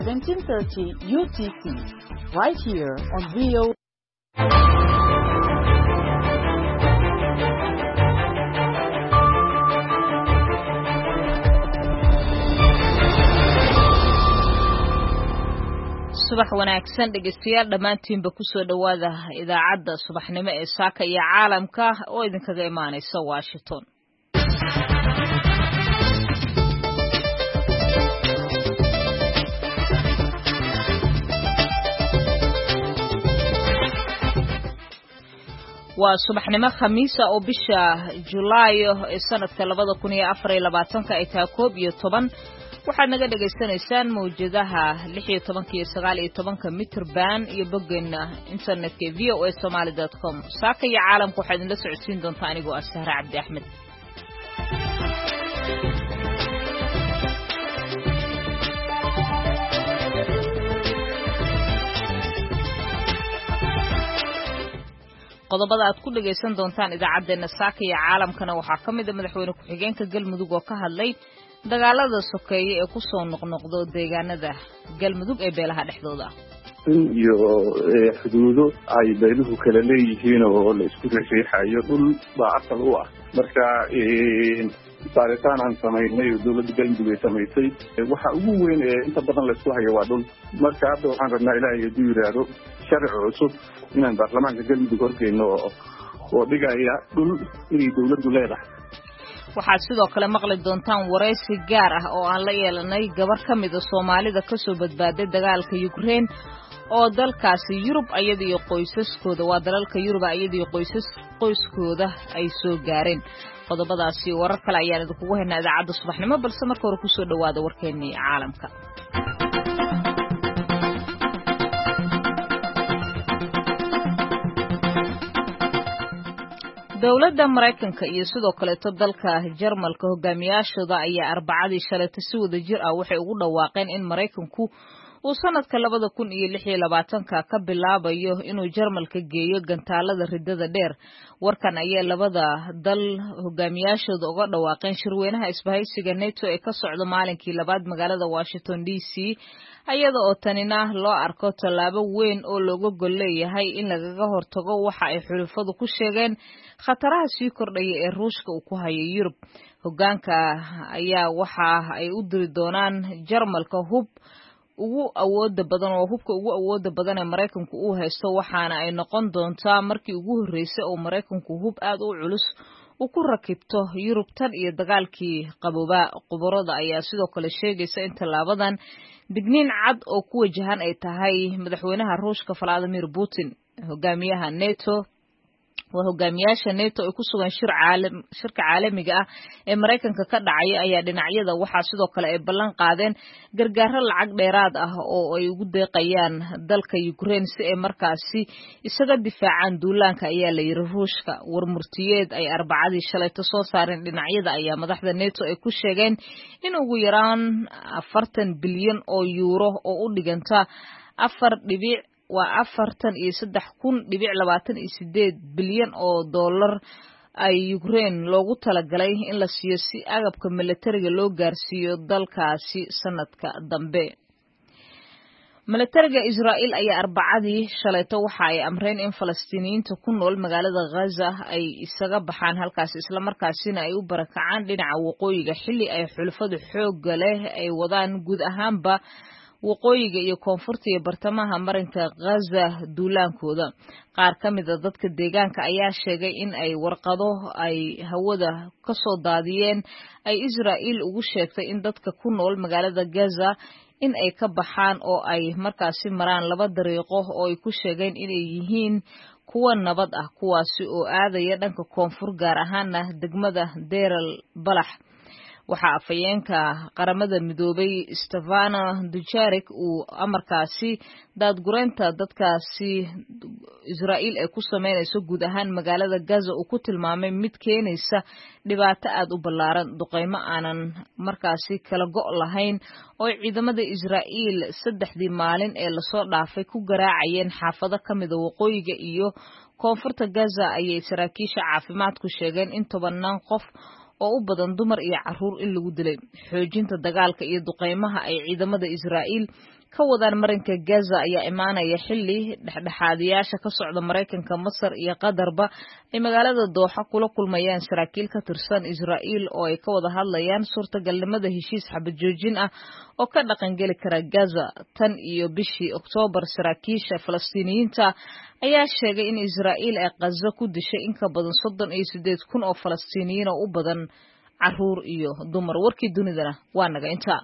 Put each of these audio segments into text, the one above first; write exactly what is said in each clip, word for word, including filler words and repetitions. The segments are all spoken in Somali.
seventeen thirty U T C, right here on V O. subax wanaagsan dhegeystayaal dhamaantiinba ku soo dhawaada idaacadda subaxnimo ee saaka iyo caalamka oo idinkaga imaanaysa Washington. waa subaxnimo khamiis oo bisha Julaayo ee sanadka labada kun iyo afar iyo labaatanka ay tahay koob iyo toban waxaad naga dhageysanaysaan mawjadaha lix iyo toban iyo sagaal iyo toban mitir band iyo boggeena internetka v o a somali dot com. saaka iyo caalamka waxaad idinla socodsiin doontaa anigoo ah Sahra Cabdi Axmed. qodobada aad ku dhageysan doontaan idaacadeena saaka iyo caalamkana waxaa ka mid ah madaxweyne ku-xigeenka Galmudug oo ka hadlay dagaalada sokeeye ee ku soo noqnoqdo deegaanada Galmudug ee beelaha dhexdooda iyo xuduudo ay beeluhu kala leeyihiin oo la isku riixayo dhul baa asal u ah marka baaritaan aan samaynay dawladda Galmudug ay samaysay waxa ugu weyn ee inta badan la isku hayo waa dhul marka hadda waxaan rabnaa ilaahay inuu yiraahdo sharci cusub inaan baarlamaanka Galmudug horgeeno oo dhigaya dhul inay dawladdu leedahay. waxaad sidoo kale maqli doontaan wareysi gaar ah oo aan la yeelanay gabar ka mid ah Soomaalida ka soo badbaaday dagaalka Ukraine oo dalkaasi Yurub ayada iyo qoysaskooda waa dalalka Yurub ayada iyo qoysas qoyskooda ay soo gaareen. qodobadaasi warar kale ayaan idinku haynaa idaacadda subaxnimo balse marka hore ku soo dhawaada warkeennii caalamka. dawladda Mareykanka iyo sidoo kale dalka Jarmalka hogaamiyaashooda ayaa Arbacadii shalay si wada jir ah waxay ugu dhawaaqeen in Mareykanku uu sanadka labada kun iyo lix iyo labaatanka ka bilaabayo inuu Jarmalka geeyo gantaalada ridada dheer. warkan ayaa labada dal hogaamiyaashooda uga dhawaaqeen shirweynaha isbahaysiga NATO ee ka socda maalinkii labaad magaalada Washington D C ayada oo tanina loo arko tallaabo weyn oo looga gol leeyahay in lagaga hortago waxa ay xulufadu ku sheegeen khataraha sii kordhaya ee Ruushka uu ku hayo Yurub. hogaanka ayaa waxa ay u diri doonaan Jarmalka hub ugu awooda badan oo hubka ugu awooda badan ee Mareykanku uu haysto waxaana ay noqon doontaa markii ugu horeysay oo Mareykanku hub aad u culus uu ku rakibto Yurub tan iyo dagaalkii qabooba. qubarada ayaa sidoo kale sheegaysa in tallaabadan digniin cad oo ku wajahan ay tahay madaxweynaha Ruushka Vladimir Putin. hogaamiyaha NATO waa hogaamiyaasha NATO ay ku sugan shir caalam shirka caalamiga ah ee Mareykanka ka dhacay ayaa dhinacyada waxa sidoo kale ay ballan qaadeen gargaar lacag dheeraad ah oo ay ugu deeqayaan dalka Ukraine si ay markaasi isaga difaacaan duulaanka ayaa la yiri Ruushka. warmurtiyeed ay Arbacadii shalay soo saareen dhinacyada ayaa madaxda NATO ay ku sheegeen in ugu yaraan afartan bilyan oo euro oo u dhiganta afar dhibic waa afartan iyo saddex kun dhibic labaatan iyo sideed bilyan oo dollar ay Ukraine loogu talagalay in la siiyo si agabka militariga loo gaarsiiyo dalkaasi sanadka dambe. militariga Israa'iil ayaa Arbacadii shalay waxa ay amreen in Falastiiniyiinta ku nool magaalada Gaza ay isaga baxaan halkaas isla markaasina ay u barakacaan dhinaca waqooyiga xilli ay xulufadu xoog leh ay wadaan guud ahaanba waqooyiga iyo koonfurta iyo bartamaha marinka Gaza duulaankooda. qaar ka mid ah dadka deegaanka ayaa sheegay in ay warqado ay hawada ka soo daadiyeen ay Israa'iil ugu sheegtay in dadka ku nool magaalada Gaza in ay ka baxaan oo ay markaasi maraan laba dariiqo oo ay ku sheegeen inay yihiin kuwa nabad ah kuwaasi oo aadaya dhanka koonfur gaar ahaana degmada Deir al-Balax. waxaa afayeenka qaramada midoobay Stefano Dujarric uu amarkaasi daadgureynta dadkaasi Israa'iil ay ku sameynayso guud ahaan magaalada Gaza uu ku tilmaamay mid keenaysa dhibaato aad u ballaaran. duqeymo aanan markaasi kala go' lahayn oo ciidamada Israa'iil saddexdii maalin ee la soo dhaafay ku garaacayeen xaafado ka mid ah waqooyiga iyo koonfurta Gaza ayay saraakiisha caafimaadku sheegeen in tobanaan qof oo u badan dumar iyo caruur in lagu dilay. xoojinta dagaalka iyo duqeymaha ay ciidamada Israa'iil ka wadaan marinka Gaza ayaa imaanaya xilli dhexdhexaadiyaasha ka socda Mareykanka, Masar iyo Qatarba ay magaalada Dooxa kula kulmayaan saraakiil ka tirsan Israa'iil oo ay ka wada hadlayaan suurtagalnimada heshiis xabad joojin ah oo ka dhaqan geli kara Gaza. Tan iyo bishii Oktoobar, saraakiisha Falastiiniyiinta ayaa sheegay in Israa'iil ay Gaza ku dishay in ka badan soddon iyo siddeed kun oo Falastiiniyiin oo u badan caruur iyo dumar. Warkii dunidana waa naga intaa.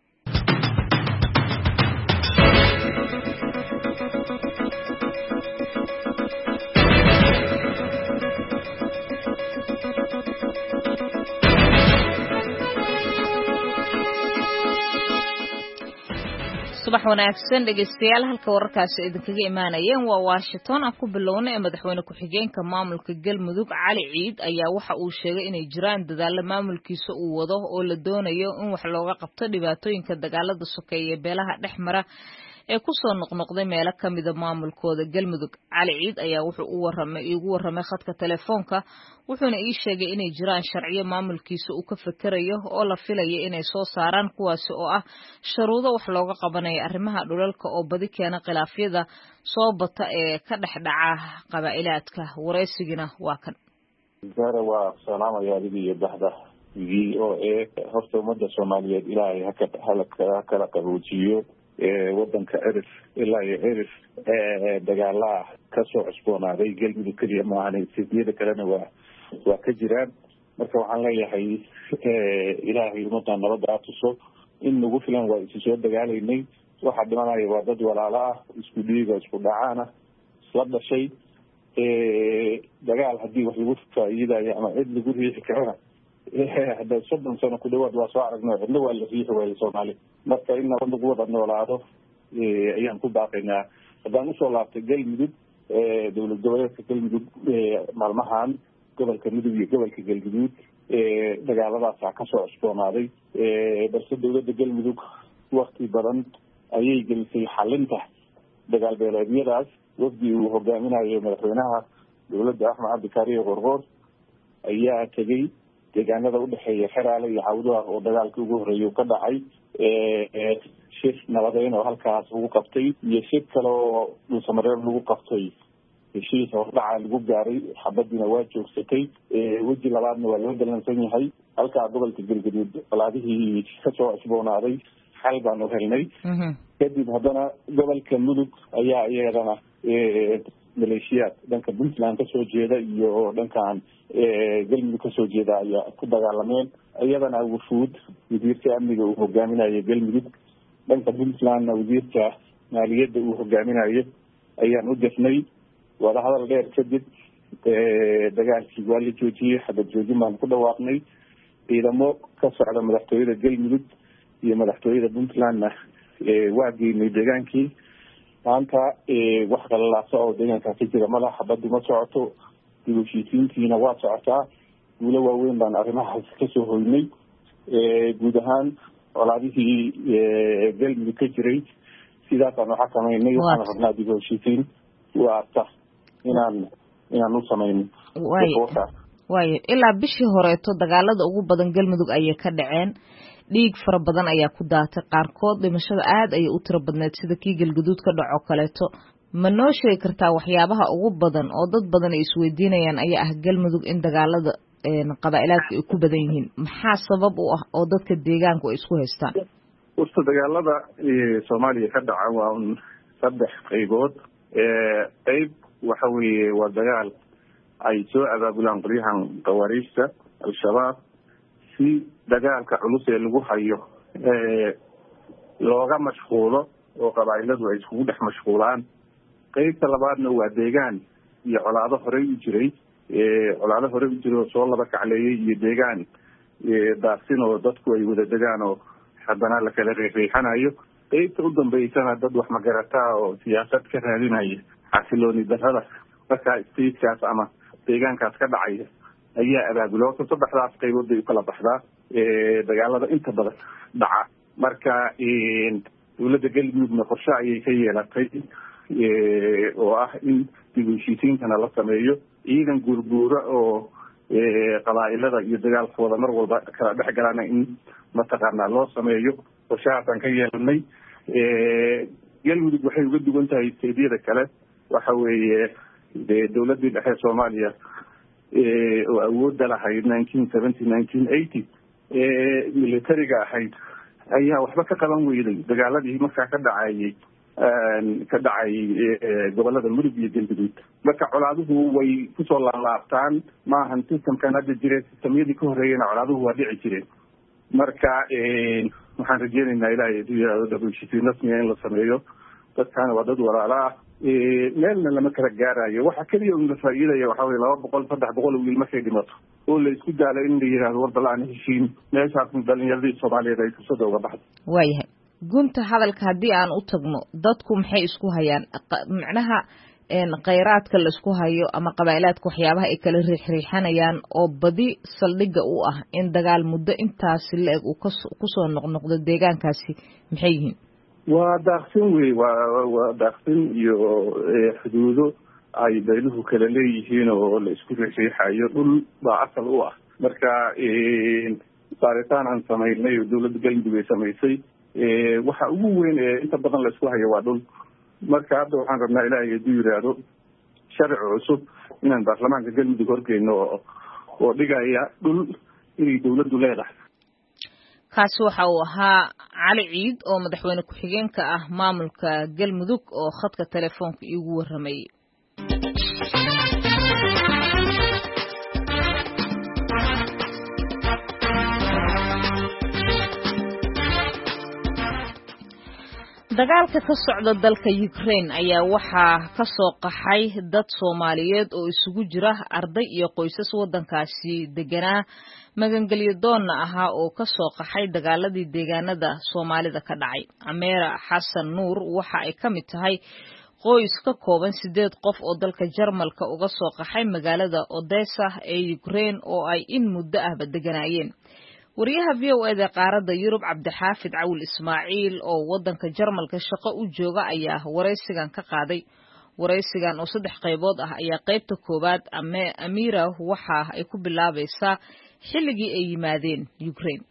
subax wanaagsan dhegeystayaal, halka wararkaasi idinkaga imaanayeen waa Washington. aan ku bilownay madaxweyne ku-xigeenka maamulka Galmudug Cali Ciid ayaa waxa uu sheegay inay jiraan dadaalo maamulkiisa uu wado oo la doonayo in wax looga qabto dhibaatooyinka dagaalada sokeeye ee beelaha dhexmara ee ku soo noqnoqday meelo ka mid ah maamulkooda Galmudug. Cali Ciid ayaa wuxuu u waramay igu waramay khadka telefoonka, wuxuuna ii sheegay inay jiraan sharciyo maamulkiisa uu ka fakarayo oo la filayo inay soo saaraan, kuwaasi oo ah shuruudo wax looga qabanayo arrimaha dhulalka oo badi keena khilaafyada soo bata ee ka dhex dhaca qabaa'ilaadka. Wareysigina waa kan. Zara waa salaamaya adiga bahda V O A. horta ummadda Soomaaliyeed ilaahay ha ka kala qaboojiyo wadanka Erif ilaa iyo Erif dagaalada ka soo cusboonaaday Galmudug kaliya ma ahan, sidiyada kalena waa waa ka jiraan. marka waxaan leeyahay ilaahay ummadda nabadda tuso in nagu filan waa isu soo dagaalaynay. waxa dhimanaya waa dad walaalo ah, isku dhiiga isku dhacaana isla dhashay. dagaal haddii wax lagu faa'iidayo ama cid lagu riixi karana hadda soddon sano ku dhawaad waa soo aragnay, cidna waa la riixi waayay Soomaali. marka in nabad lagu wada noolaado ayaan ku baaqaynaa. haddaan usoo laabtay Galmudug, dowlad goboleedka Galmudug maalmahan gobolka Mudug iyo gobolka Galguduud dagaaladaasa ka soo cusboonaaday, balse dowladda Galmudug waqti badan ayay gelisay xalinta dagaal beeleedyadaas. wafdi uu hogaaminayo madaxweynaha dowladda Axmed Cabdi Kaariye Qorqoor ayaa tegey deegaanada u dhexeeya Xeraale iyo Cawdwaaq oo dagaalkii ugu horreeyay ka dhacay. shir nabadeyn oo halkaas lagu qabtay iyo shir kale oo dhulsamareeb lagu qabtay. heshiis hordhaca lagu gaaray, xabadiina waa joogsatay. weji labaadna waa loo dalansan yahay. halkaa gobolka Galguduud walaadihii ka soo cusboonaaday xal baan u helnay. kadib haddana gobolka Mudug ayaa iyadana maleeshiyaad dhanka Puntland ka soo jeeda iyo dhankan Galmudug ka soo jeeda ayaa ku dagaalameen. iyadana wufuud wasiirka amniga uu hogaaminayo Galmudug, dhanka Puntlandna wasiirka maaliyadda uu hogaaminayo ayaan u dafnay. wada hadal dheer kadib dagaalkii waa la joojiyey, xabad joojin baan ku dhawaaqnay. ciidamo ka socda madaxtooyada Galmudug iyo madaxtooyada Puntlandna waa geynay deegaankii. maanta wax qalalaasa oo deegaanka ka jira madax xabadu ma socoto, dib u heshiisiintiina waa socotaa. guulo waaweyn baan arrimahaas ka soo hoynay. guud ahaan walaadihii Galmudug ka jiray sidaasaan waxaa samaynay. waxaan rabnaa dib u heshiisiin waarta inaan inaan u samayno. waayo ilaa bishii horeeto dagaalada ugu badan Galmudug ayay ka dhaceen, dhiig fara badan ayaa ku daatay, qaarkood dhimashada aad ayay u tiro badneed sida kii Galguduud ka dhaco kaleeto. ma noo sheegi kartaa waxyaabaha ugu badan oo dad badan ay isweydiinayaan ayaa ah Galmudug in dagaalada qabaa'ilaadka ay ku badan yihiin? maxaa sabab u ah oo dadka deegaanku ay isku haystaan? horta dagaalada Soomaaliya ka dhaca waa un saddex qaybood. qayb waxa weeye waa dagaal ay soo abaabulaan qolyahan qawaariijta al-shabaab si dagaalka culus ee lagu hayo looga mashquulo oo qabaa'iladu ay iskugu dhex mashquulaan. qaybta labaadna waa deegaan iyo colaado horey u jiray colaado horey u jiray oo soo laba kacleeyey iyo deegaan daaqsin oo dadku ay wada degaan oo haddana la kala reexreexanayo. qaybta u dambeysana dad wax magarataa oo siyaasad ka raadinaya xasilooni darrada markaa statekaas ama deegaankaas ka dhacaya ayaa abaabulo. horta saddexdaas qaybood bay u kala baxdaa dagaalada inta badan dhaca. marka dowladda Galmudugna qorshe ayay ka yeelatay oo ah in dib u heshiisiintana la sameeyo, ciidan guurguura oo qabaa'ilada iyo dagaalkooda mar walba kala dhex galana in mataqaanaa loo sameeyo. qorshahaasaan ka yeelanay. galmudug waxay uga duwan tahay steedyada kale waxa weeye dee dowladdii dhexe soomaaliya oo awoodda lahayd nineteen seventy nineteen eighty militariga ahayd ayaa waxba ka qaban weyday dagaaladii markaa ka dhacayay ka dhacay gobolada mudug iyo galguduud marka colaaduhu way kusoo laalaabtaan maahan systemkan hadda jire systemyadii ka horeeyena colaaduhu waa dhici jireen marka waxaan rajeynaynaa ilaahay dhabushisiin rasmiga in la sameeyo dadkaana waa dad walaala ah meelna lama kala gaarayo waxa keliya un la faa'iidaya waxa weye laba boqol saddex boqol oo wiil markay dhimato oo la isku daalo in la yidhaahdo war bal aan heshiin meeshaasna dhalinyaradii soomaaliyeed ay fursada uga baxdo waayahay gunta hadalka haddii aan u tagno dadku maxay isku hayaan macnaha khayraadka la isku hayo ama qabaa'ilaadka waxyaabaha ay kala riixriixanayaan oo badi saldhigga u ah in dagaal muddo intaasi la-eg uu kusoo noqnoqdo deegaankaasi maxay yihiin waa daaqsin wey waa waa daaqsin iyo xuduudo ay beeluhu kala leeyihiin oo la isku riixriixayo dhul baa asal u ah marka baaritaan aan samaynay oo dowladda galmudug ay samaysay waxa ugu weyn ee inta badan la isku hayo waa dhul marka hadda waxaan rabnaa ilaahay hadduu yidhaahdo sharci cusub inaan baarlamaanka galmudug horgeyno oo dhigaya dhul inay dowladdu leedahay kaasi waxa uu ahaa cali ciid oo madaxweyne ku-xigeenka ah maamulka galmudug oo khadka telefoonka iigu warramayay dagaalka ka socda dalka Ukraine ayaa waxaa ka soo qaxay dad Soomaaliyeed oo isugu jira arday iyo qoysas wadankaasi deganaa magangelyo doonna ahaa oo ka soo qaxay dagaaladii deegaanada Soomaalida ka dhacay. Ameera Xasan Nuur waxa ay ka mid tahay qoys ka kooban sideed qof oo dalka Jarmalka uga soo qaxay magaalada Odessa ee Ukraine oo ay in muddo ahba deganaayeen. wariyaha V O A da qaaradda Yurub Cabdixaafid Cawil Ismaaciil oo wadanka Jarmalka shaqo u jooga ayaa wareysigan ka qaaday wareysigan oo saddex qaybood ah ayaa qaybta koobaad Ameera waxa ay ku bilaabaysaa xilligii ay yimaadeen Ukraine.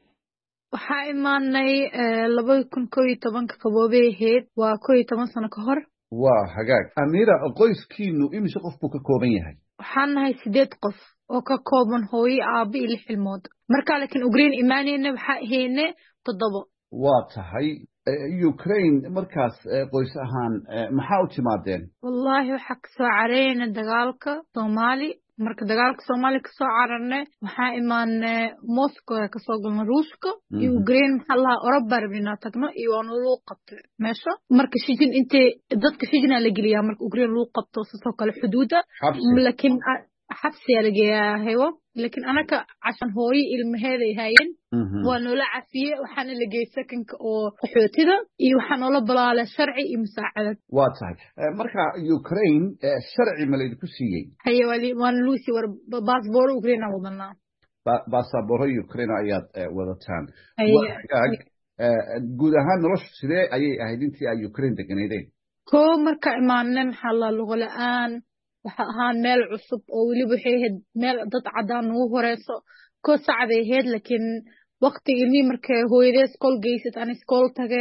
waxaa imaanay laba kun iyo koob iyo toban ka qaboobeeheed waa koob iyo toban sano ka hor. waa hagaag Ameera qoyskiinu imise qof buu ka kooban yahay? waxaan nahay sideed qof oo ka kooban hooyo aabe iyo lix ilmood marka laakiin Ukraine imaanayna waxa ahayn toddoba. waa tahay Ukraine markaas qoys ahaan maxaa u timaadeen? wallahi waxa ka soo careeyna dagaalka Soomaali marka dagaalka Soomaali ka soo cararnay waxa imaanay Moscow ka soo galnay Ruushka iyo Ukraine maxaa la Europa rabina tagno iyo aan loo qabtay meesha marka shijin intee dadka shijina la geliyaa marka Ukraine loo qabto soo kale xuduuda laakiin حبسي لقيا هيو لكن أنا كعشان هوي المهذي هاين وأنا لا عفية وحنا لقي سكن أو حوتدا وحنا ولا بلا على شرعي مساعدة. واضح. مركا يوكرين شرعي مليد كسية. هي ولي وان لوسي ور باسبور أوكرين وضنا. باسبور يوكرين أيات وضتان. وحاج جودهان رش سري أي أهدينتي يوكرين تكنيدين. كو مركا إيماننا محل اللغة الآن. waxa ahaan meel cusub oo wali waxay had meel dad cadaan ugu horeyso ko sacday heed laakiin waqtigii markay hooyadees kol geysat aan iskool tage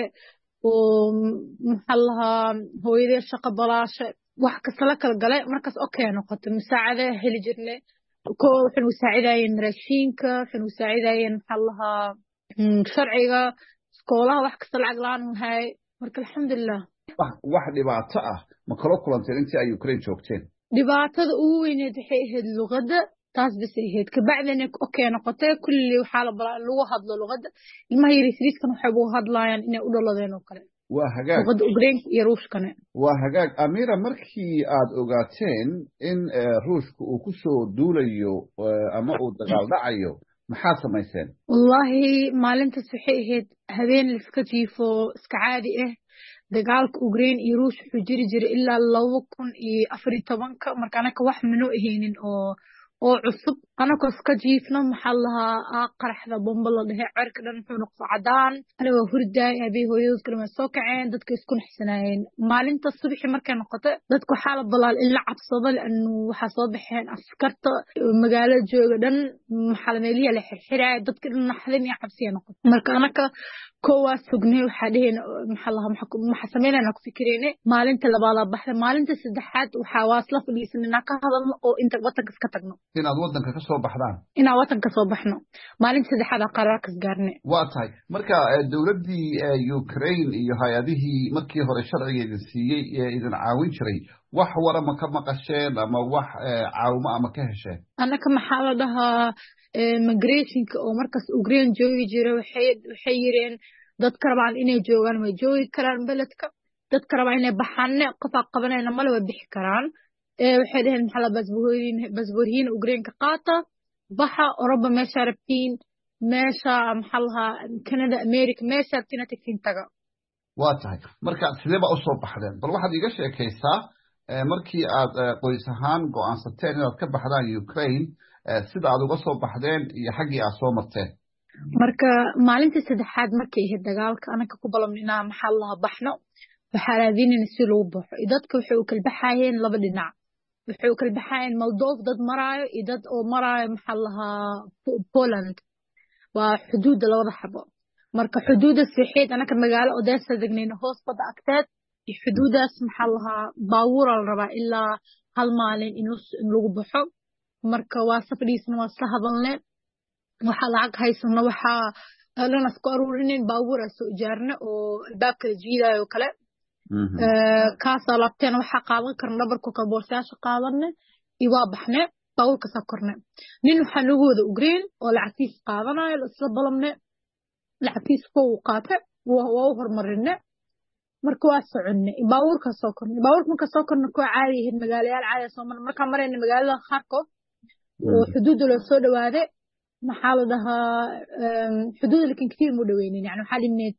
oo maxallaha hooyadees shaqo balaashay wax ka sala kala galay markaas okay noqoto musaacada heli jirnay ko waxaan musaacadayeen raashinka waxaan musaacadayeen maxallaha sharciga iskoolaha wax ka sala aglaan wahay marka alxamdulillah wax dhibaato ah ma kala kulanteen intii ay Ukraine joogteen dhibaatada ugu weyneed waxay ahayd luqadda taas bas ahayd ka bacdina okay noqotay kulli waxa la balaa lagu hadlo luqadda ilmaha yariiskan waxay ugu hadlayaan inay u dhaladeen oo kale waa hagaag luqadda Ukraine iyo Ruushkana waa hagaag Ameera markii aad ogaateen in Ruushku uu ku soo duulayo ama uu dagaal dhacayo maxaa samayseen wallahi maalintaas waxay ahayd habeen la iska jiifo iska caadi ah dagaalka Ukraine iyo Ruush wuxuu jiri jiray ilaa laba kun iyo afar iyo toban ka markaana ka wax mino aheenin oo oo cusub anagoo iska jiifno maxaa lahaa qaraxda bomba la dhahay cirka dhan wuxuu noqday cadaan anigoo hurdaay habeen hooyadood kalma soo kaceen dadka isku naxsanaayeen maalinta subaxii markay noqotay dadku waxaa la balaal in la cabsado laanu waxaa soo baxeen askarta magaalada jooga dhan maxaa meeliya la xirxiray dadka dhan naxdin iyo cabsi noqotay marka anaga koowaas sugnay waxaa dhaheen maxaa lahaa maxaa sameynayna ku fikireenay maalinta labaad baxda maalinta saddexaad waxaa waasla fadhiisanayna ka hadalno oo inta wadanka iska tagno inaad wadanka ka soo baxdaan inaan wadanka soo baxno maalinta saddexaad qaraarka gaarnay waa tahay marka dawladii Ukraine iyo hay'adihii markii hore sharcigeeda siiyay ee idin caawin jiray wax wara ma ka maqasheen ama wax caawimo ama ka hesheen anaka maxaa la dhahaa migrationka oo markaas Ukraine joogi jiray waxay waxay yireen dadka rabaan inay joogaan ma joogi karaan beledka dadka rabaan inay baxaan qof qabanayna ma la bixi karaan ee waxay dhaheen maxaa la basbuurin basbuurin Ukraine ka qaata baxa Europa meesha rabtiin meesha maxaa lahaa Canada America meesha tina tagtiin taga waa tahay marka sidee ba u soo baxdeen bal waxaad iga sheekaysaa markii aad qoys ahaan go'aansateen inaad ka baxdaan Ukraine sida aad uga soo baxdeen iyo xaqii aad soo marteen marka maalinta saddexaad markii ay dagaalka anaka ku balamnaa maxaa lahaa baxno waxaa raadinayna si loo baxo dadka waxay u kala baxayeen laba dhinac waxay u kala baxayeen Moldova dad maraayo iyo dad oo maraayo maxaa lahaa Poland waa xuduudda labada xabo marka xuduudda saxiid anaka magaalo Odessa degnayna hoos bada agteed iyo xuduudaas maxaa lahaa baabuur la rabaa ilaa hal maalin in lagu baxo marka waa safriisna waa soo hadalnay waxa lacag haysano waxa lana isku aruurineen baabuur soo ijaarna oo albaabka jiidayo kale ee kaas alaabteen waxa qaadan karna dhabarku ka boorsaasha qaadanay iyo waa baxnay baabuurka soo kornay nin waxa nagu wada Ukraine oo lacagtiis qaadanayo isla balamnay lacagtiis koo qaatay waa waa hormarinay marka waa soconay baabuurka soo kornay baabuurka ka soo kornay ku caadi ah magaalayaal caadi soo marka marayna magaalada Kharkov oo xuduud la soo dhawaaday maxaa la dhahaa xuduud laakiin kitiir mu dhaweyneen yani waxa dhineed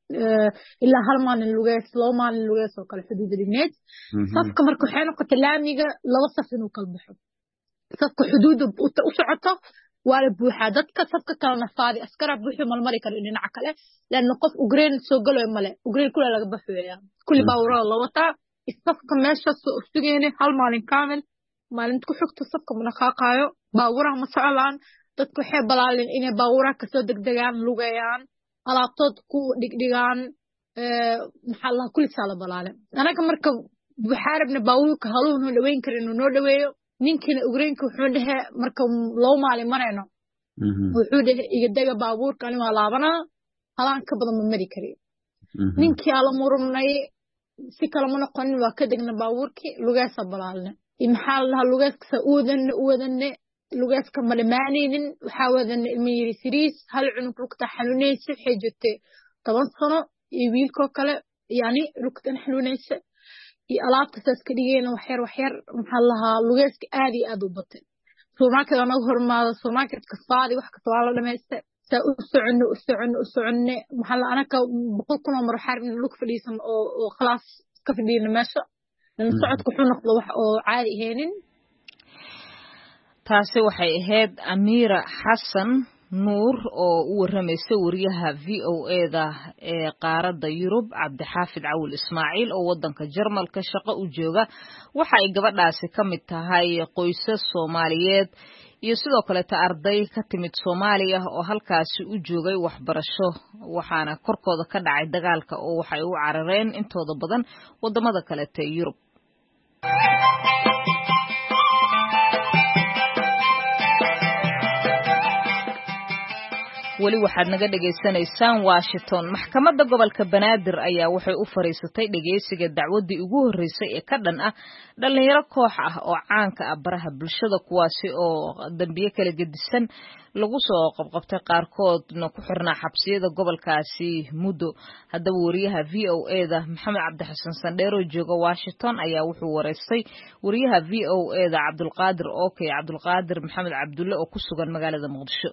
ilaa hal maalin lugeys laba maalin lugeys oo kale xuduud dhineed safka marka waxay noqotay laamiga laba saf inuu kala baxo safka xuduud u socoto waa la buuxaa dadka safka kalena faadi askar buuxi malmari kara dhinaca kale laana qof Ukraine soo galo male Ukraine kula laga baxweeyaa kulli baawro la wataa safka meesha soo sugeenay hal maalin kaamil maalinta ku xigto safka munaqaaqayo baawraha ma socdaan dadku waxay balaalin inay baawraha ka soo degdegaan lugayaan alaabtood ku dhigdhigaan ee maxaa la kulli sala balaalin anaga marka waxaa rabna baawrka haluun oo dhaweyn karin oo noo dhaweeyo ninkina Ukraine wuxuu dhahay marka loo maalin marayno wuxuu dhahay iga daga baawrka ani waa laabana halaan ka badan ma mari kari ninkii ala murumnay si kala ma noqon waa ka degna baawrkii lugaysa balaalna maxaa la lugayska uudan uudan lugayska ma dhamaanaynin waxa wadan ilmo yiri siriis hal cunug lugta xanuunaysa xijirtay toban sano iyo wiilko kale yani lugtan xanuunaysa iyo alaabta saas ka dhigeen wax yar wax yar maxaa lahaa lugayska aad iyo aad u batay supermarket ana hormaado supermarket ka faadi wax ka soo la dhameystay saa u socono u socono u socono maxaa la anaka boqol kun mar xarbi lug fadhiisan oo oo khalaas ka fadhiyeen meesha socodku wuxuu noqdo wax oo caadi aheenin taasi waxay ahayd Amira Xasan Nuur oo u waramaysa wariyaha V O A-da ee qaaradda Yurub Cabdixaafid Cawil Ismaaciil oo wadanka Jarmalka shaqo u jooga waxa ay gabadhaasi ka mid tahay qoysas Soomaaliyeed iyo sidoo kale ta arday ka timid Soomaaliya oo halkaasi u joogay waxbarasho waxaana korkooda ka dhacay dagaalka oo waxay u carareen intooda badan wadamada kale ee Yurub wali waxaad naga dhageysanaysaan Washington maxkamadda gobolka Banaadir ayaa waxay u fariisatay dhageysiga dacwadii ugu horeysay ee ka dhan ah dhalinyaro koox ah oo caanka ah baraha bulshada kuwaasi oo dambiye kala gedisan lagu soo qabqabtay qaarkoodna ku xirnaa xabsiyada gobolkaasi muddo haddaba wariyaha V O A-da Maxamed Cabdi Xasan Sandheero jooga Washington ayaa wuxuu wareystay wariyaha V O A-da Cabdulqaadir Ookay Cabdulqaadir Maxamed Cabdulle oo ku sugan magaalada Muqdisho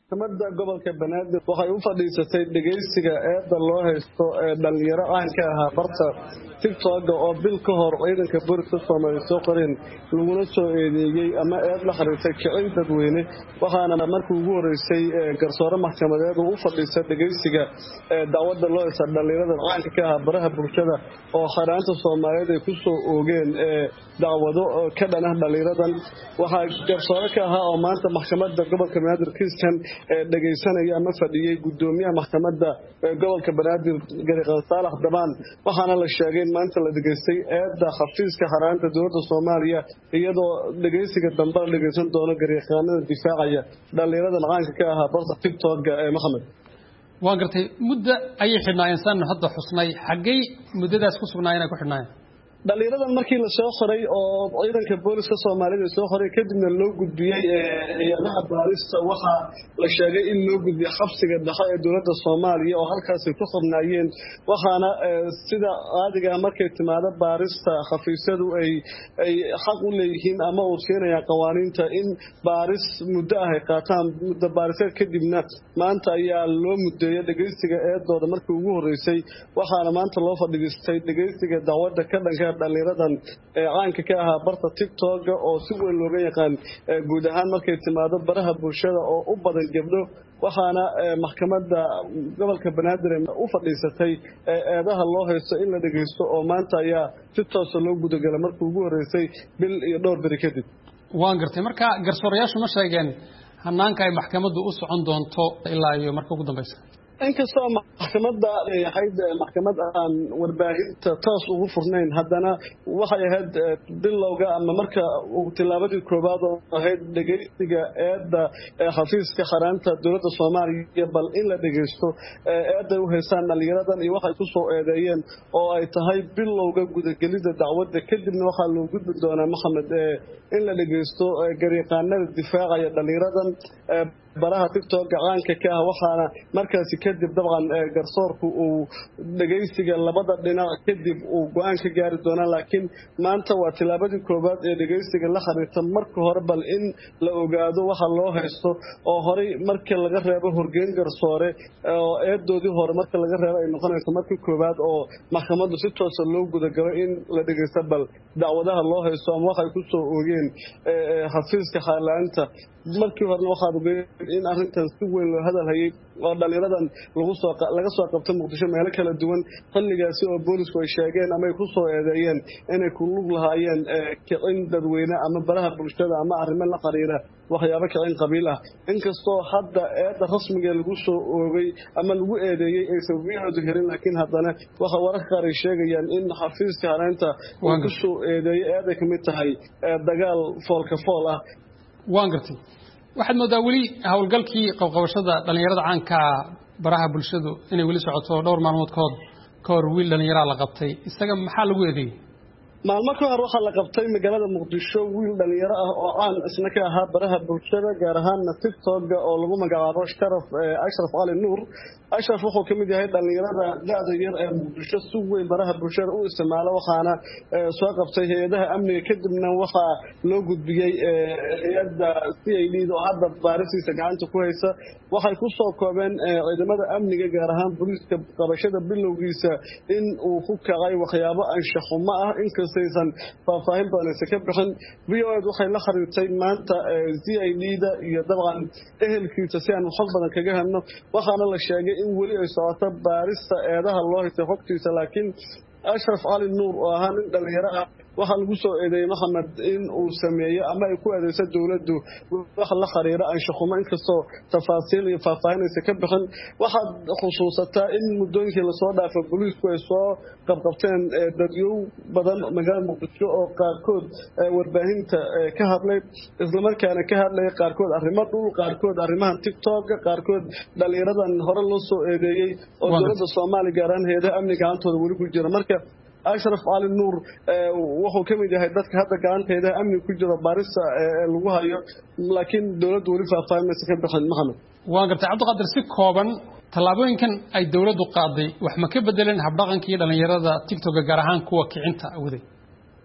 maxkamadda gobolka banaadir waxay u fadhiisatay dhegeysiga eedda loo haysto ee dhalinyaro aan ka ahaa barta tiktok oo bil ka hor ciidanka booliska Soomaaliya soo qoreen laguna soo eedeeyay ama eed la xiriirtay kicin dadweyne waxaana markii ugu horeysay garsoore maxkamadeed u fadhiisay dhegeysiga dacwadda loo haysto dhalinyarada aan ka ahaa baraha bulshada oo xaraanta Soomaaliyeed ay ku soo oogeen dacwado ka dhan ah dhalinyaradan waxa garsoore ka ahaa oo maanta maxkamadda gobolka banaadir kiiskan dhageysanaya ama fadhiyay gudoomiyaha maxkamadda gobolka banaadir Gariiqan Saalax Dabaan waxaana la sheegay maanta la dhageystay eedda xafiiska xaraanta dowladda Soomaaliya iyadoo dhageysiga dambe la dhageysan doono Gariiqanada difaacaya dhalinyaradan caanka ka ahaa barta TikTok ee Maxamed waan gartay muddo ayay xidhnaayeen san hadda xusnay xagay muddadaas ku sugnaayeen ku xidhnaayeen dhalinyaradan markii la soo qoray oo ciidanka booliska Soomaaliyeed soo qoray kadibna loo gudbiyay hay'adaha baarista waxa la sheegay in loo gudbiyay xabsiga dhexe ee dowladda Soomaaliya oo halkaas ay ku xubnaayeen waxaana sida caadiga markay timaado baarista xafiisyadu ay ay xaq u leeyihiin ama uu siinaya qawaaniinta in baaris muddo ah ay qaataan muddo baariseed kadibna maanta ayaa loo mudeeyay dhageysiga eedooda markii ugu horeysay waxaana maanta loo fadhiistay dhageysiga dacwadda ka dhanka dhalinyaradan ee caanka ka ahaa barta TikTok oo si weyn looga yaqaan guud ahaan markay timaado baraha bulshada oo u badan gabdho waxaana maxkamadda gobolka banaadir u fadhiisatay eedaha loo haysto in la dhageysto oo maanta ayaa si toos ah loo gudagalay markii ugu horeysay bil iyo dhowr bari kadib waan gartay marka garsoorayaashu ma sheegeen hanaanka ay maxkamaddu u socon doonto ilaa iyo marka ugu dambaysa inkastoo maxkamadda ahayd maxkamad aan warbaahinta toos ugu furnayn haddana waxay ahayd bilowga ama marka tilaabadii koobaad oo ahayd dhageysiga eedda xafiiska xaraanta dowladda Soomaaliya bal in la dhageysto eedda u haystaan dhalinyaradan iyo waxay ku soo eedeeyeen oo ay tahay bilowga gudagelida dacwadda kadibna waxaa loo gudbi doonaa Maxamed in la dhageysto gariiqaanada difaacaya dhalinyaradan baraha TikTok gacanka ka ah waxaana markaasi kadib dabcan garsoorku uu dhageysiga labada dhinac kadib uu go'aan ka gaari doona laakiin maanta waa tilaabadii koobaad ee dhageysiga la xiriirta marka hore bal in la ogaado waxa loo haysto oo hore markii laga reebo horgeyn garsoore oo eedoodii hore marka laga reebo ay noqonayso markii koobaad oo maxkamaddu si toos ah loo gudagalo in la dhageysto bal dacwadaha loo haysto ama waxay ku soo oogeen xafiiska xaalaanta markii hore waxaa ogeeyay in arrintan si weyn loo hadal hayay oo dhalinyaradan lagu soo laga soo qabtay Muqdisho meelo kala duwan xilligaasi oo boolisku ay sheegeen ama ay ku soo eedeeyeen inay ku lug lahaayeen kicin dadweyne ama baraha bulshada ama arrimo la xiriira waxyaabo kicin qabiil ah inkastoo hadda eedda rasmiga lagu soo oogay ama lagu eedeeyay ay sababiyadu herin laakiin haddana waxa wararka qaar ay sheegayaan in xafiiska xaraanta uu ku soo eedeeyay eed ay kamid tahay dagaal foolka fool ah waan gartay waxaad moodaa weli hawlgalkii qabqabashada dhalinyarada caanka baraha bulshadu inay weli socoto dhowr maalmood ka hor ka hor wiil dhalinyaro la qabtay isaga maxaa lagu eedeeyay maalmo ka hor waxaa la qabtay magaalada Muqdisho wiil dhalinyaro ah oo caan isna ka ahaa baraha bulshada gaar ahaan TikTok oo lagu magacaabo Sharaf Ashraf Ali Nuur Ashraf wuxuu kamid yahay dhalinyarada da'da yar ee Muqdisho si weyn baraha bulshada u isticmaala waxaana soo qabtay hay'adaha amniga kadibna waxa loo gudbiyay hay'adda C I D oo hadda baarisiisa gacanta ku haysa waxay ku soo koobeen ciidamada amniga gaar ahaan booliska qabashada bilowgiisa in uu ku kacay waxyaabo anshax xumo ah inkastaysan faahfaahin badan ka bixin V O A waxay la xiriirtay maanta C I D-da iyo dabcan ehelkiisa si aan xog badan kaga helno waxaana la sheegay in weli ay socoto baarista eedaha loo haysto xogtiisa laakiin Ashraf Ali Nuur oo ahaa nin dhalinyaro ah waxa lagu soo eedeeyay Maxamed in uu sameeyo ama ay ku adeegso dawladdu wax la xiriira anshaxuma inkastoo tafaasiil iyo faahfaahinaysa ka bixin waxaad xusuusataa in muddooyinkii lasoo dhaafay booliisku ay soo qabqabteen dadyow badan magaalada Muqdisho oo qaarkood warbaahinta ka hadlay isla markaana ka hadlay qaarkood arrimo dhul qaarkood arrimaha TikTok qaarkood dhalinyaradan hore loo soo eedeeyay oo dowladda Soomaaliya gaar ahaan hay'adaha amniga gacantooda weli ku jira marka Ashraf Ali Nuur wuxuu kamid yahay dadka hadda gacanteeda amni ku jiro baarista lagu hayo laakiin dawladdu wali faahfaahinaysa ka bixin Maxamed waan gartay Cabdiqaadir si kooban talaabooyinkan ay dawladdu qaaday wax ma ka bedeleen habdhaqankii dhalinyarada TikTok gaar ahaan kuwa kicinta awday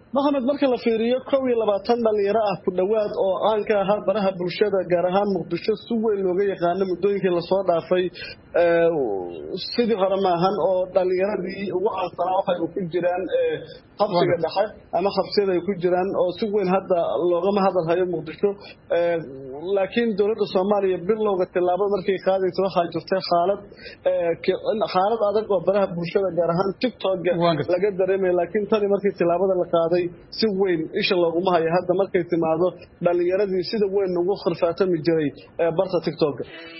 maxamed marka la fiiriyo kow iyo labaatan dhalinyaro ah ku dhowaad oo aan ka ahaa baraha bulshada gaar ahaan muqdisho si weyn looga yaqaano muddooyinkii lasoo dhaafay sidii hore maahan oo dhalinyaradii ugu caansanaa waxay ku jiraan xabsiga dhexe ama xabsiyada ay ku jiraan oo si weyn hadda loogama hadalhayo muqdisho laakiin dowladda soomaaliya bilowga tillaabada markay qaadayso waxaa jirtay xaalad xaalad adag oo baraha bulshada gaar ahaan tiktok laga dareemay laakiin tani markii tillaabada la qaaday si weyn isha looguma hayo hadda markay timaado dhalinyaradii sida weyn ugu khirfaatami jiray barta tiktok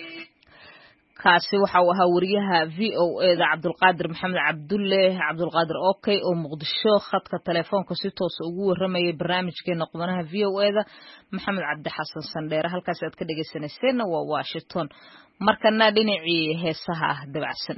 kaasi waxa uu ahaa wariyaha v o a da Cabdulqaadir Maxamed Cabdulle Cabdulqaadir okay oo Muqdisho khadka telefoonka si toos ugu waramayay barnaamijkeena qubanaha v o a da Maxamed Cabdi Xasan Sandheer halkaas aad ka dhageysanayseen waa Washington markana dhinacii heesaha dabacsan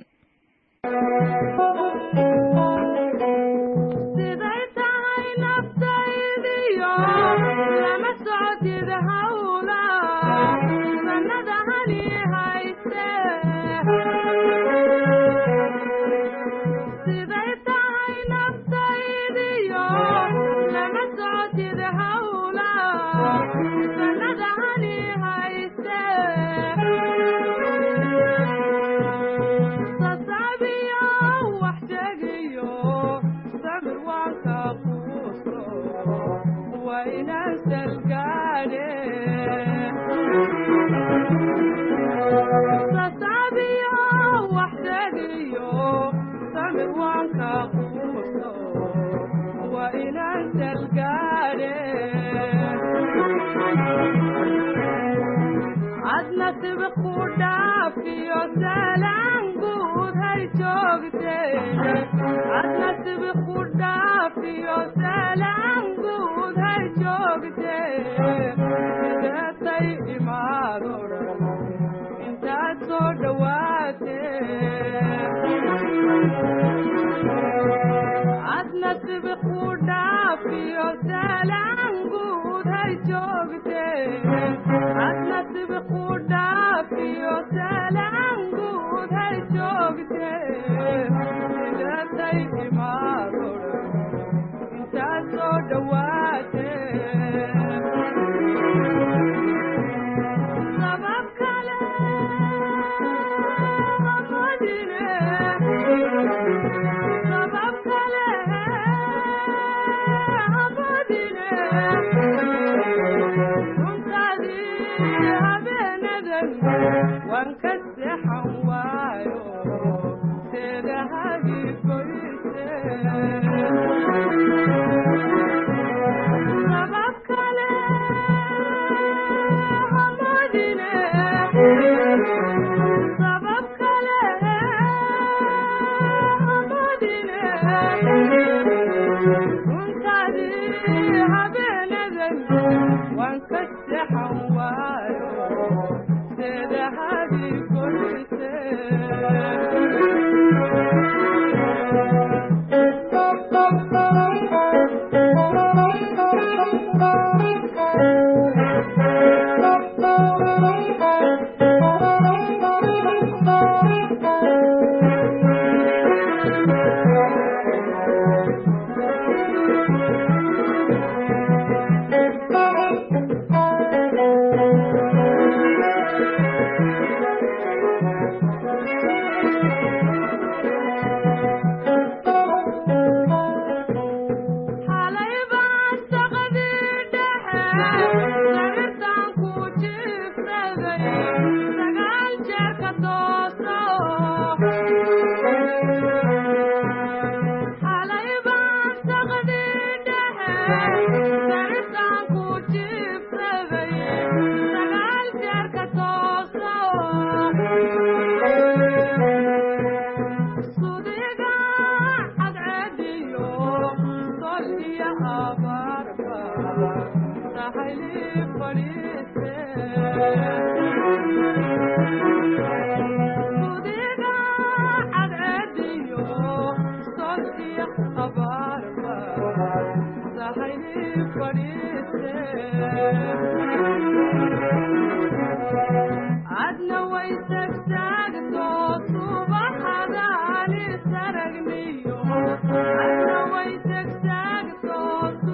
Adna way tagtaagto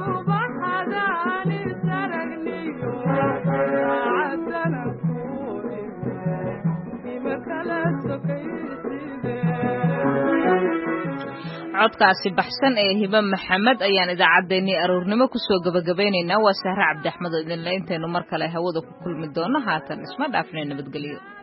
codkaasi baxsan ee hiba maxamed ayaan idaacaddeenii aroornimo kusoo gabagabaynaynaa waa sahre cabdi axmed oo idinle intaynu mar kale hawada ku kulmi doono haatan isma dhaafnay nabadgelyo